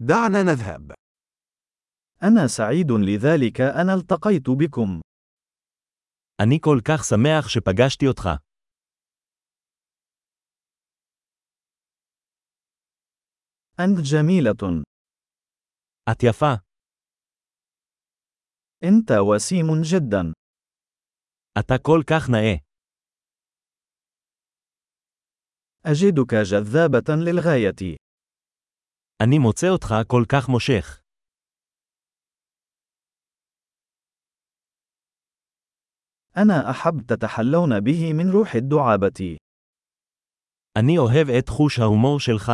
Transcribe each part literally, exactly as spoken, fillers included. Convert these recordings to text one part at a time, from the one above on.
دعنا نذهب. أنا سعيد لذلك أنا التقيت بكم. אני כל כך שמח שפגשתי אותך. أنت جميلة. את יפה. أنت وسيم جدا. אתה כל כך נאה. أجدك جذابة للغاية. אני מוצא אותך כל כך מושך. أنا أحب تتحلون به من روح الدعابة. אני אוהב את חוש ההומור שלך.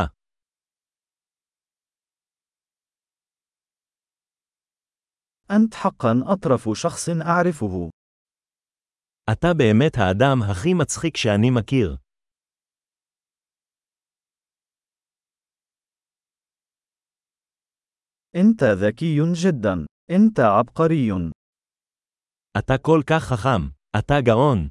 أنت حقا أطرف شخص أعرفه. אתה באמת האדם הכי מצחיק שאני מכיר. أنت ذكي جدا. أنت عبقري. אתה כל כך חכם. אתה גאון.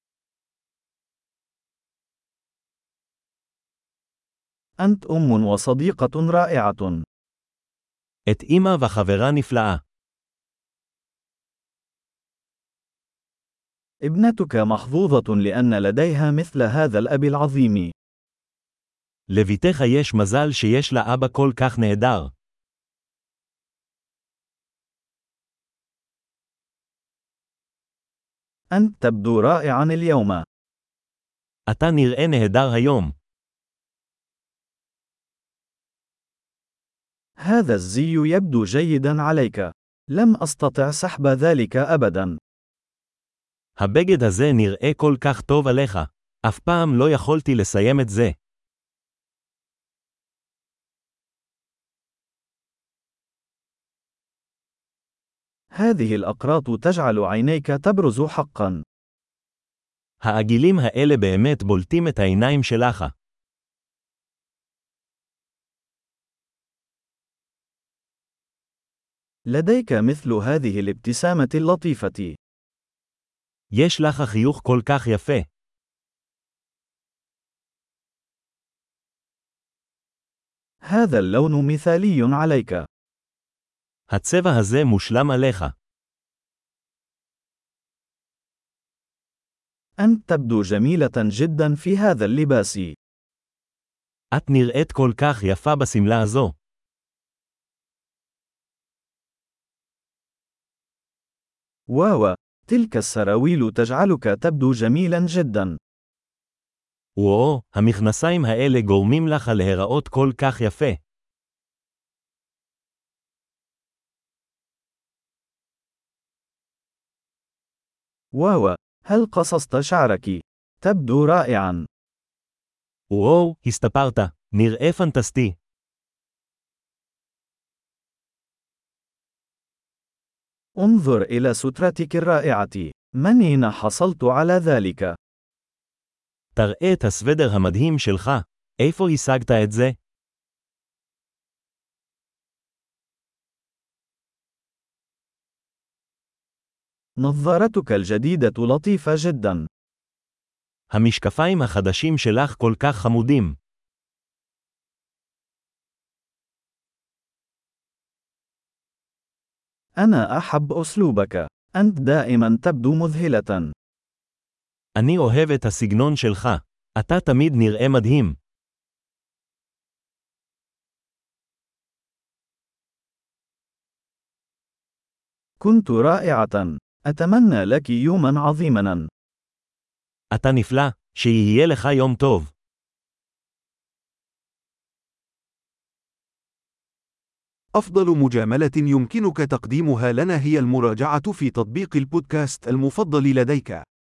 أنت أم وصديقة رائعة. את אמא וחברה נפלאה. ابنتك محظوظة لأن لديها مثل هذا الأب العظيم. לביתך יש מזל שיש לה אבא כל כך נהדר. أنت تبدو رائعا اليوم. אתה נראה נהדר היום. هذا الزي يبدو جيدا عليك. لم أستطع سحب ذلك أبدا. הבגד הזה נראה כל כך טוב עליך. אף פעם לא יכולתי לסיים את זה. هذه الأقراط تجعل عينيك تبرز حقا. העגילים האלה באמת בולטים את העיניים שלך. لديك مثل هذه الابتسامة اللطيفة. יש לך חיוך כל כך יפה. هذا اللون مثالي عليك. הצבע הזה מושלם עליך. أنت تبدو جميلة جدا في هذا اللباس. את נראית כל כך יפה בשמלה הזו. واو، تلك السراويل تجعلك تبدو جميلا جدا. וואו, המכנסיים האלה גורמים לך להיראות כל כך יפה. واو، هل قصصت شعرك؟ تبدو رائعا. וואו, הסתפרת. נראה פנטסטי. انظر إلى سترتك الرائعة. من أين حصلت على ذلك؟ תראה את הסוודר המדהים שלך. איפה השגת את זה? نظارتك الجديدة لطيفة جدا. המשקפיים החדשים שלך כל כך חמודים. أنا أحب أسلوبك. أنت دائما تبدو مذهلة. אני אוהב את הסגנון שלך. אתה תמיד נראה מדהים. كنت رائعة. أتمنى لك يوما عظيما. אתה נפלא. שיהיה לך יום טוב. أفضل مجاملة يمكنك تقديمها لنا هي المراجعة في تطبيق البودكاست المفضل لديك.